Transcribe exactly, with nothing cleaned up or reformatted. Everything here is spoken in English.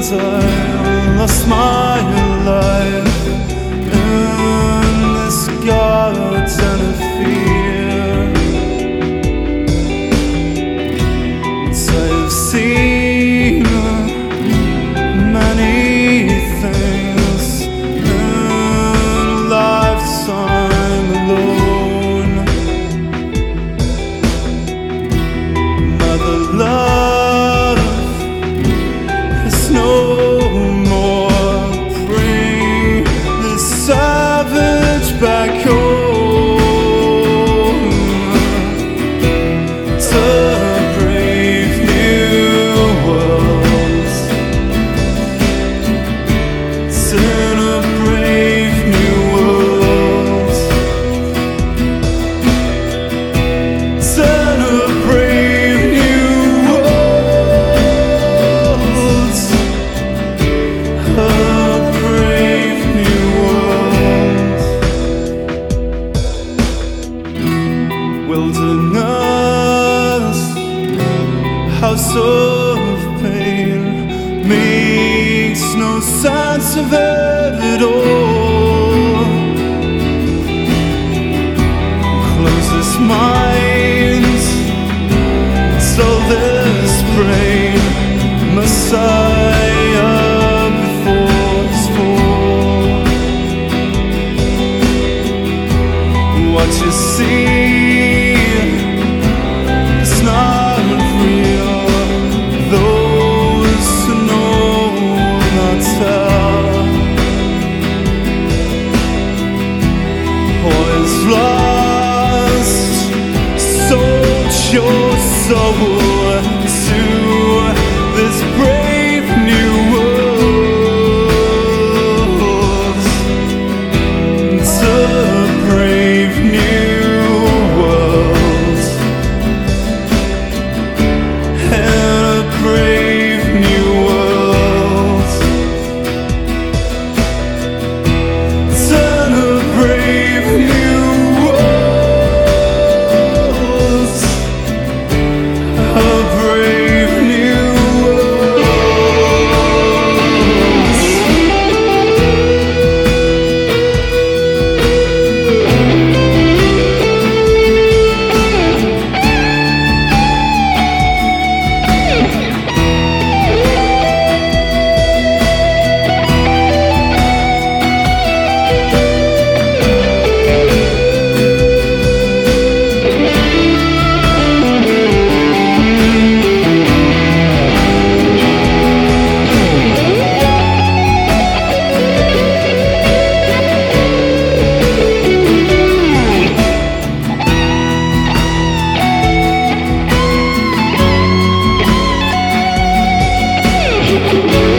'cause I lost my life in this garden of fear. I've seen many things in a lifetime alone. Mother love is no more. Bring the savage back home. Wilderness, house of pain, makes no sense of it at all. Close this mind, still this brain, Messiah before his fall. What you see lost, sold your soul to this brave new world. It's a brave new world, and a brave new world. It's a brave new We'll be right back.